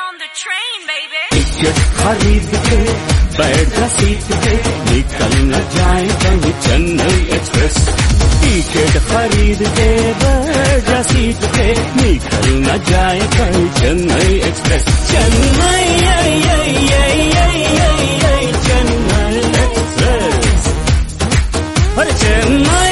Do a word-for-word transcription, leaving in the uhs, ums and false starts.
on the train, baby. Ticket खरीद के बैठ जा सीट पे, निकल न जाए कहीं चेन्नई एक्सप्रेस। टिकट खरीद के बैठ जा सीट पे, निकल न जाए कहीं चेन्नई एक्सप्रेस। चेन्नई चेन्नई एक्सप्रेस, अरे चेन्नई